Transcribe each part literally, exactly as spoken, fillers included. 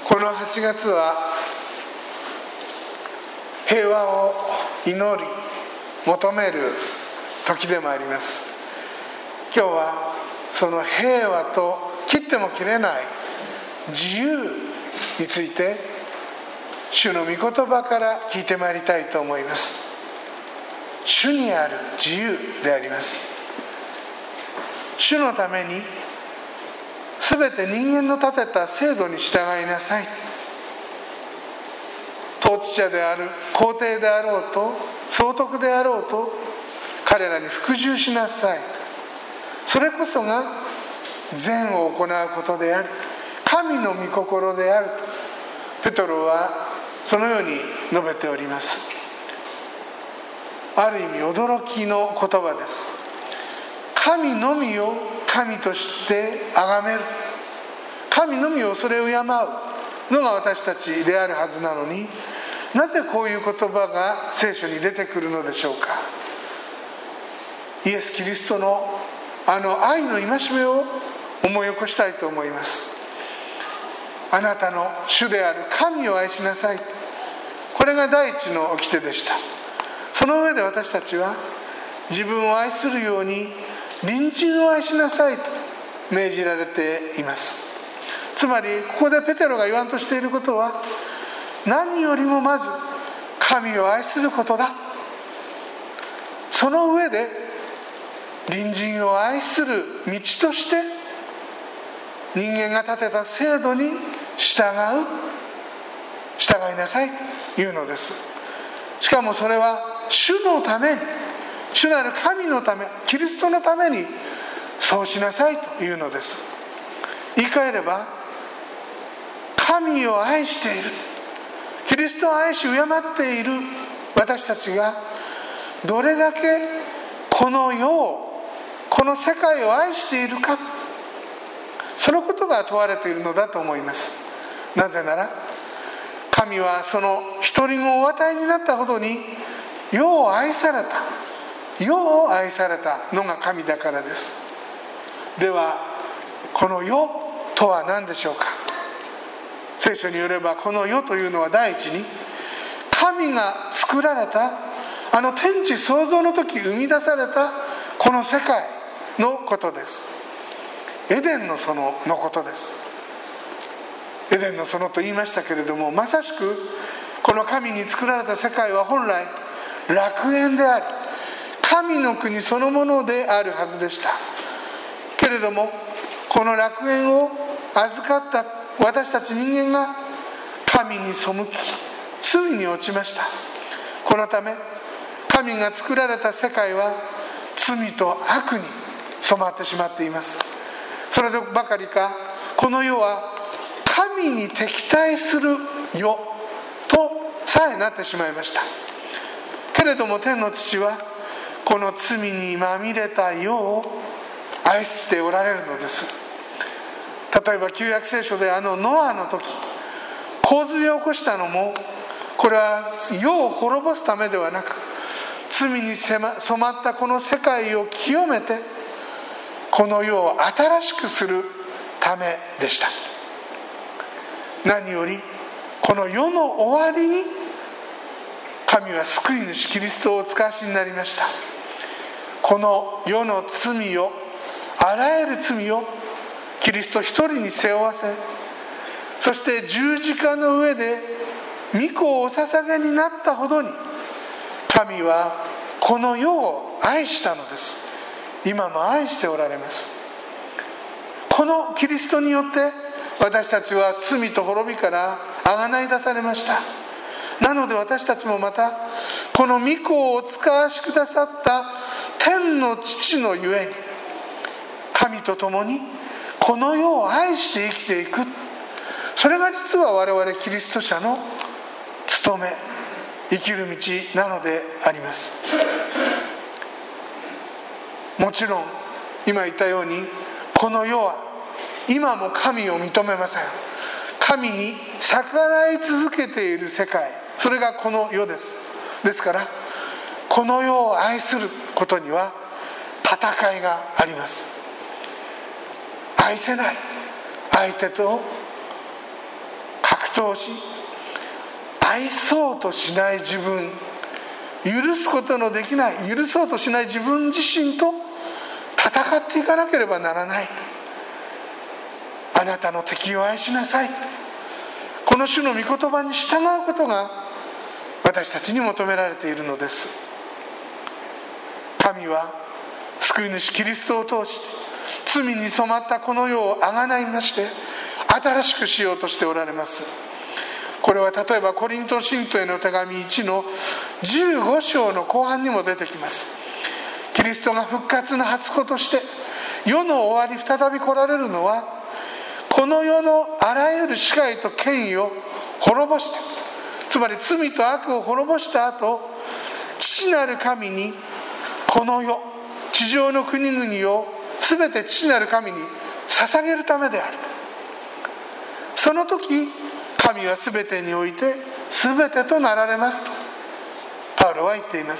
このはちがつは平和を祈り求める時でもあります。今日はその平和と切っても切れない自由について主の御言葉から聞いてまいりたいと思います。主にある自由であります。主のためにすべて人間の立てた制度に従いなさい。統治者である皇帝であろうと総督であろうと彼らに服従しなさい。それこそが善を行うことである、神の御心であるとペトロはそのように述べております。ある意味驚きの言葉です。神のみを神として崇める、神のみをそれを敬うのが私たちであるはずなのに、なぜこういう言葉が聖書に出てくるのでしょうか。イエス・キリストのあの愛の戒めを思い起こしたいと思います。あなたの主である神を愛しなさい、これが第一の掟でした。その上で私たちは自分を愛するように隣人を愛しなさいと命じられています。つまりここでペテロが言わんとしていることは、何よりもまず神を愛することだ。その上で隣人を愛する道として人間が立てた制度に従う従いなさいというのです。しかもそれは主のために、主なる神のため、キリストのためにそうしなさいというのです。言い換えれば、神を愛している、キリストを愛し敬っている私たちがどれだけこの世を、この世界を愛しているか、そのことが問われているのだと思います。なぜなら神はその一人子をお与えになったほどに世を愛された、世を愛されたのが神だからです。ではこの世とは何でしょうか。聖書によればこの世というのは第一に神が作られたあの天地創造の時生み出されたこの世界のことです。エデンの園のことです。エデンの園と言いましたけれども、まさしくこの神に作られた世界は本来楽園であり神の国そのものであるはずでした。けれどもこの楽園を預かった私たち人間が神に背き罪に落ちました。このため神が作られた世界は罪と悪に染まってしまっています。そればかりかこの世は神に敵対する世とさえなってしまいました。けれども天の父はこの罪にまみれた世を愛しておられるのです。例えば旧約聖書であのノアの時洪水を起こしたのも、これは世を滅ぼすためではなく罪に染まったこの世界を清めてこの世を新しくするためでした。何よりこの世の終わりに神は救い主キリストをお使わしになりました。この世の罪を、あらゆる罪をキリスト一人に背負わせ、そして十字架の上で御子をお捧げになったほどに神はこの世を愛したのです。今も愛しておられます。このキリストによって私たちは罪と滅びからあがない出されました。なので私たちもまたこの御子をお使わしくださった天の父のゆえに神と共にこの世を愛して生きていく、それが実は我々キリスト者の務め、生きる道なのであります。もちろん今言ったようにこの世は今も神を認めません。神に逆らい続けている世界、それがこの世です。ですからこの世を愛することには戦いがあります。愛せない相手と格悪党し愛そうとしない自分、許すことのできない、許そうとしない自分自身と戦っていかなければならない。あなたの敵を愛しなさい。この主の御言葉に従うことが私たちに求められているのです。神は救い主キリストを通して罪に染まったこの世をあがないまして新しくしようとしておられます。これは例えばコリント信徒への手紙いちのじゅうご章の後半にも出てきます。キリストが復活の初子として世の終わり再び来られるのは、この世のあらゆる支配と権威を滅ぼした、つまり罪と悪を滅ぼした後、父なる神にこの世、地上の国々を全て父なる神に捧げるためである。その時神は全てにおいて全てとなられますとパウロは言っています。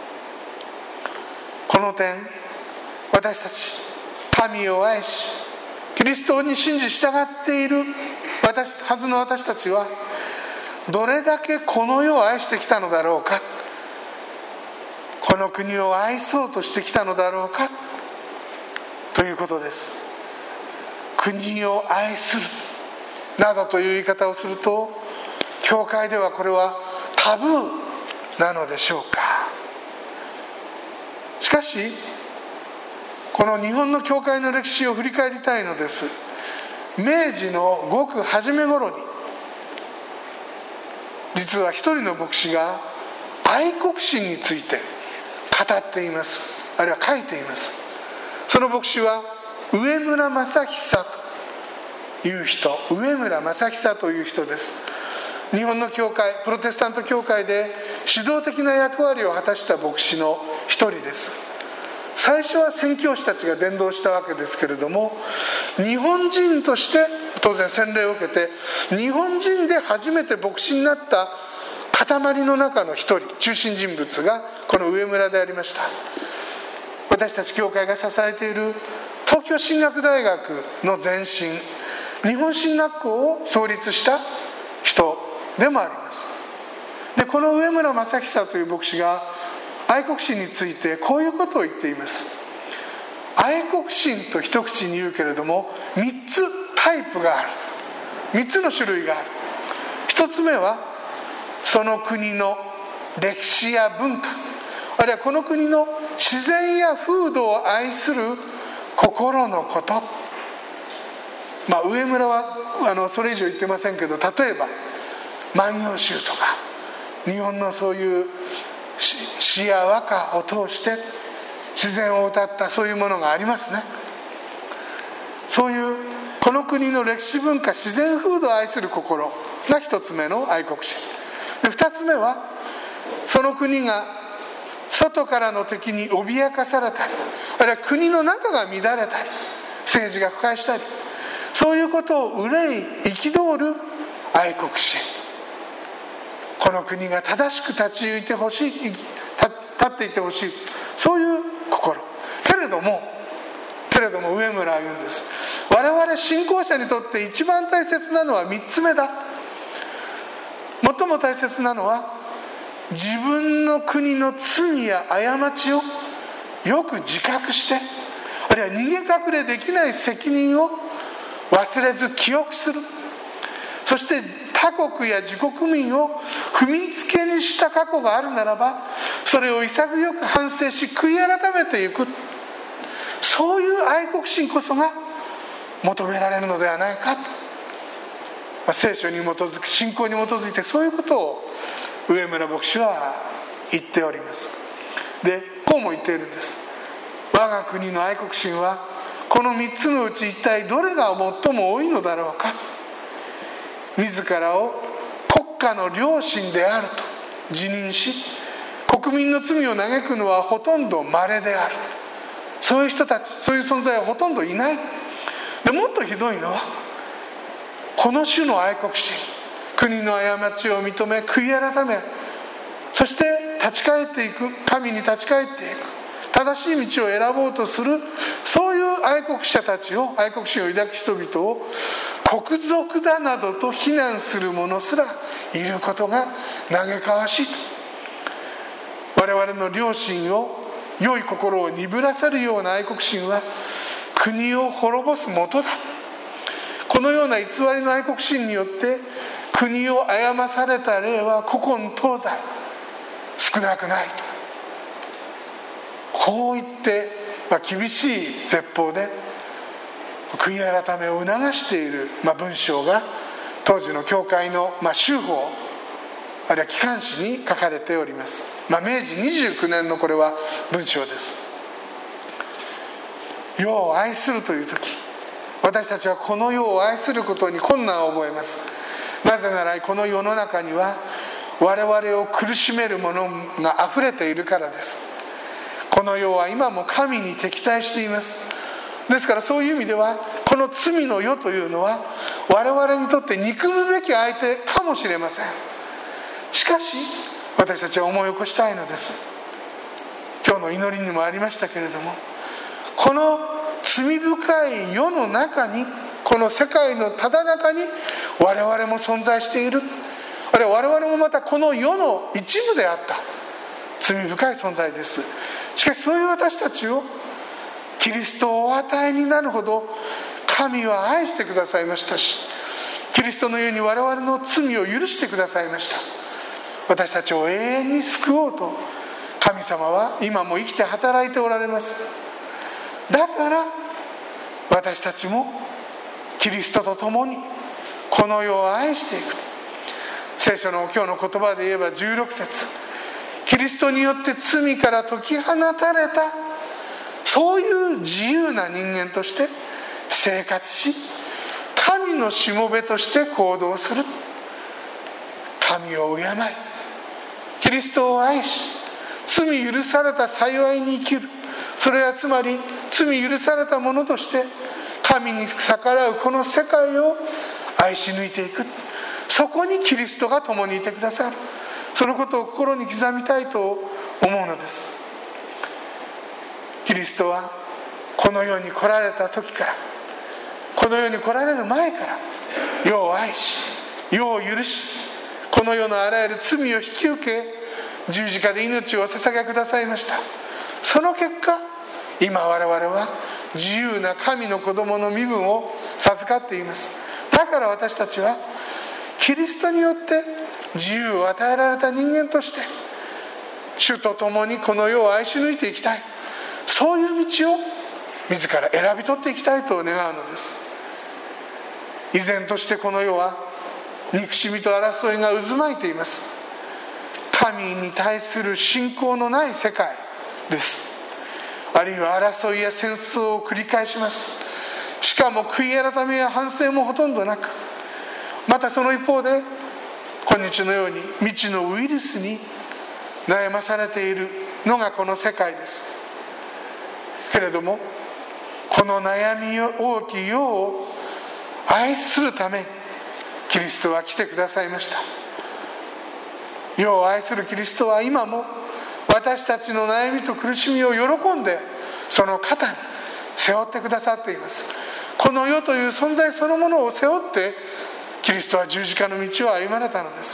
この点、私たち神を愛しキリストに信じ従っている私はずの私たちは、どれだけこの世を愛してきたのだろうか、この国を愛そうとしてきたのだろうかということです。国を愛するなどという言い方をすると、教会ではこれはタブーなのでしょうか。しかしこの日本の教会の歴史を振り返りたいのです。明治のごく初め頃に、実は一人の牧師が愛国心について語っています。あるいは書いています。その牧師は上村正久という人、上村正久という人です。日本の教会、プロテスタント教会で指導的な役割を果たした牧師の一人です。最初は宣教師たちが伝道したわけですけれども、日本人として当然洗礼を受けて、日本人で初めて牧師になった塊の中の一人、中心人物がこの上村でありました。私たち教会が支えている東京神学大学の前身、日本神学校を創立した人でもあります。で、この上村正久という牧師が愛国心についてこういうことを言っています。愛国心と一口に言うけれども、みっつタイプがある、みっつの種類がある。一つ目はその国の歴史や文化、あるいはこの国の自然や風土を愛する心のこと。まあ、上村はあのそれ以上言ってませんけど、例えば万葉集とか日本のそういう詩や和歌を通して自然を歌ったそういうものがありますね。そういうこの国の歴史文化、自然風土を愛する心が一つ目の愛国心で、二つ目はその国が外からの敵に脅かされたり、あるいは国の中が乱れたり、政治が腐敗したり、そういうことを憂い憤る愛国心。この国が正しく立ち行いてほしい、立っていてほしい、そういう心。けれどもけれども上村は言うんです。我々信仰者にとって一番大切なのは三つ目だ。最も大切なのは自分の国の罪や過ちをよく自覚して、あるいは逃げ隠れできない責任を忘れず記憶する。そして他国や自国民を踏みつけにした過去があるならば、それを潔く反省し悔い改めていく、そういう愛国心こそが求められるのではないかと、まあ、聖書に基づく、信仰に基づいてそういうことを上村牧師は言っております。で、こうも言っているんです。我が国の愛国心はこの三つのうち一体どれが最も多いのだろうか。自らを国家の良心であると自認し、国民の罪を嘆くのはほとんど稀である。そういう人たち、そういう存在はほとんどいない。でもっとひどいのは、この種の愛国心、国の過ちを認め悔い改め、そして立ち返っていく、神に立ち返っていく、正しい道を選ぼうとする、そういう愛国者たちを、愛国心を抱く人々を国賊だなどと非難する者すらいることが嘆かわしいと。我々の良心を、良い心を鈍らせるような愛国心は国を滅ぼすもとだ。このような偽りの愛国心によって国を誤された例は古今東西少なくないと、こう言って、まあ、厳しい説法で悔い改めを促している、まあ、文章が当時の教会の、まあ、修法あるいは機関誌に書かれております。まあ、明治にじゅうきゅうねんのこれは文章です。世を愛するという時、私たちはこの世を愛することに困難を覚えます。なぜならこの世の中には我々を苦しめるものがあふれているからです。この世は今も神に敵対しています。ですからそういう意味ではこの罪の世というのは我々にとって憎むべき相手かもしれません。しかし私たちは思い起こしたいのです。今日の祈りにもありましたけれども、この罪深い世の中に、この世界のただ中に我々も存在している。あるいは我々もまたこの世の一部であった罪深い存在です。しかしそういう私たちをキリストをお与えになるほど神は愛してくださいましたし、キリストのように我々の罪を許してくださいました。私たちを永遠に救おうと神様は今も生きて働いておられます。だから私たちもキリストと共にこの世を愛していく。聖書の今日の言葉で言えばじゅうろく節、キリストによって罪から解き放たれた、そういう自由な人間として生活し、神のしもべとして行動する。神を敬い、キリストを愛し、罪許された幸いに生きる。それはつまり罪許されたものとして神に逆らうこの世界を愛し抜いていく。そこにキリストが共にいてくださる。そのことを心に刻みたいと思うのです。キリストはこの世に来られた時から、この世に来られる前から世を愛し、世を許し、この世のあらゆる罪を引き受け、十字架で命を捧げくださいました。その結果、今我々は自由な神の子供の身分を授かっています。だから私たちはキリストによって自由を与えられた人間として主と共にこの世を愛し抜いていきたい。そういう道を自ら選び取っていきたいと願うのです。依然としてこの世は憎しみと争いが渦巻いています。神に対する信仰のない世界です。あるいは争いや戦争を繰り返します。しかも悔い改めや反省もほとんどなく、またその一方で今日のように未知のウイルスに悩まされているのがこの世界ですけれども、この悩み大きい世を愛するためにキリストは来てくださいました。世を愛するキリストは今も私たちの悩みと苦しみを喜んでその肩に背負ってくださっています。この世という存在そのものを背負ってキリストは十字架の道を歩まれたのです。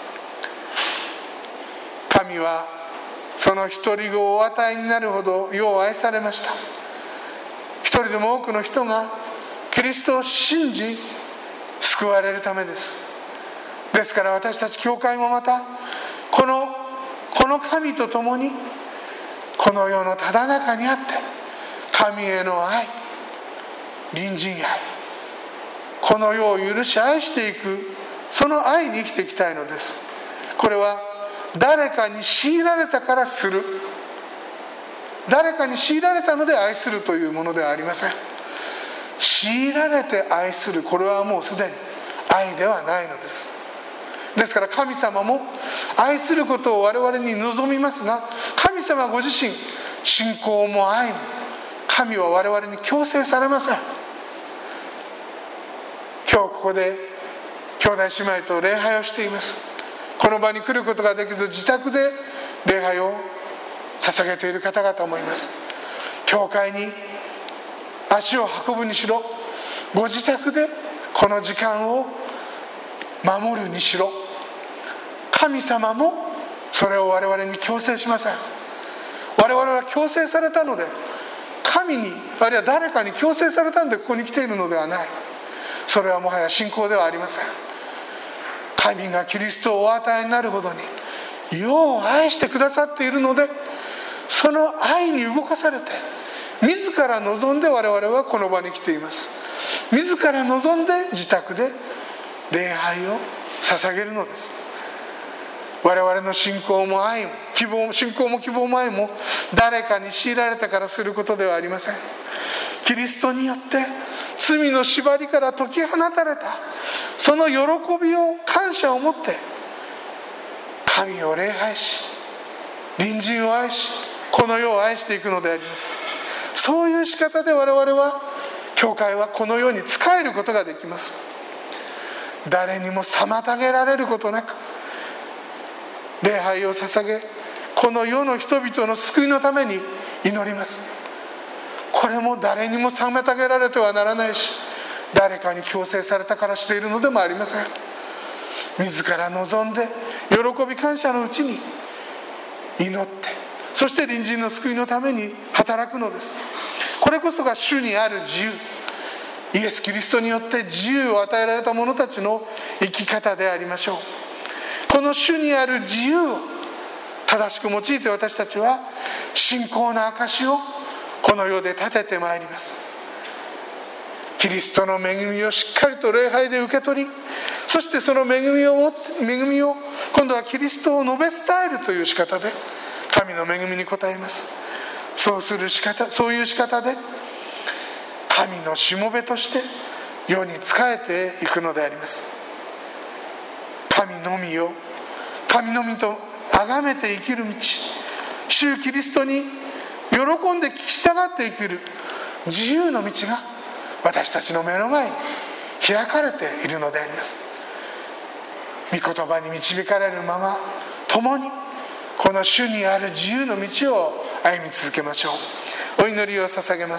神はその一人子をお与えになるほど世を愛されました。一人でも多くの人がキリストを信じ救われるためです。ですから私たち教会もまたこのこの神と共にこの世のただ中にあって神への愛、隣人愛、この世を許し愛していく、その愛に生きていきたいのです。これは誰かに強いられたからする、誰かに強いられたので愛するというものではありません。強いられて愛する、これはもうすでに愛ではないのです。ですから神様も愛することを我々に望みますが、神様ご自身、信仰も愛も神は我々に強制されません。今日ここで兄弟姉妹と礼拝をしています。この場に来ることができず自宅で礼拝を捧げている方々もいます。教会に足を運ぶにしろ、ご自宅でこの時間を守るにしろ、神様もそれを我々に強制しません。我々は強制されたので、神にあるいは誰かに強制されたんでここに来ているのではない。それはもはや信仰ではありません。神がキリストをお与えになるほどに世を愛してくださっているので、その愛に動かされて自ら望んで我々はこの場に来ています。自ら望んで自宅で礼拝を捧げるのです。我々の信仰も愛も希望も信仰も希望も愛も誰かに強いられたからすることではありません。キリストによって罪の縛りから解き放たれたその喜びを感謝を持って神を礼拝し、隣人を愛し、この世を愛していくのであります。そういう仕方で我々は教会はこの世に仕えることができます。誰にも妨げられることなく礼拝を捧げ、この世の人々の救いのために祈ります。これも誰にも妨げられてはならないし、誰かに強制されたからしているのでもありません。自ら望んで喜び感謝のうちに祈って、そして隣人の救いのために働くのです。これこそが主にある自由、イエス・キリストによって自由を与えられた者たちの生き方でありましょう。この主にある自由を正しく用いて私たちは信仰の証をこの世で立ててまいります。キリストの恵みをしっかりと礼拝で受け取り、そしてその恵みをも恵みを今度はキリストを述べ伝えるという仕方で神の恵みに応えます。そうする仕方、そういう仕方で神のしもべとして世に仕えていくのであります。神のみを神のみと崇めて生きる道、主キリストに喜んで聞き従って生きる自由の道が私たちの目の前に開かれているのであります。御言葉に導かれるまま共にこの主にある自由の道を歩み続けましょう。お祈りを捧げます。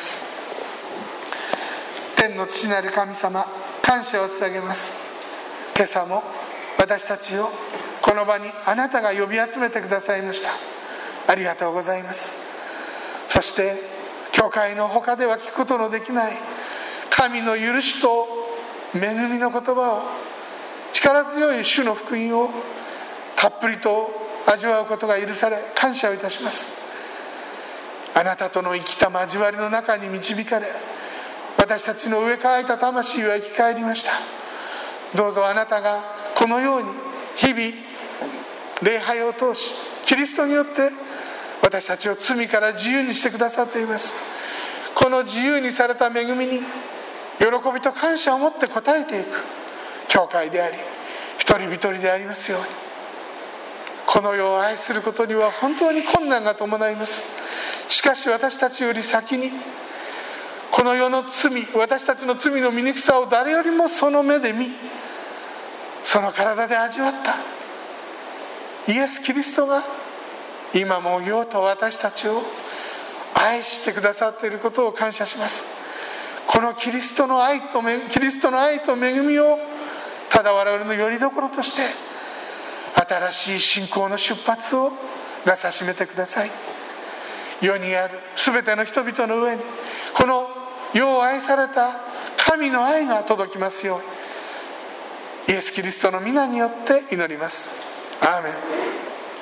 天の父なる神様、感謝を捧げます。今朝も私たちをこの場にあなたが呼び集めてくださいました。ありがとうございます。そして教会の他では聞くことのできない神の許しと恵みの言葉を、力強い主の福音をたっぷりと味わうことが許され感謝をいたします。あなたとの生きた交わりの中に導かれ、私たちの植え替えた魂は生き返りました。どうぞあなたがこのように日々礼拝を通し、キリストによって私たちを罪から自由にしてくださっています。この自由にされた恵みに喜びと感謝を持って応えていく教会であり、一人一人でありますように。この世を愛することには本当に困難が伴います。しかし私たちより先にこの世の罪、私たちの罪の醜さを誰よりもその目で見、その体で味わったイエス・キリストが今も世と私たちを愛してくださっていることを感謝します。このキリストの愛とキリストの愛と恵みをただ我々の拠り所として新しい信仰の出発をなさしめてください。世にあるすべての人々の上にこの世を愛された神の愛が届きますように、イエス・キリストの皆によって祈ります。アーメン。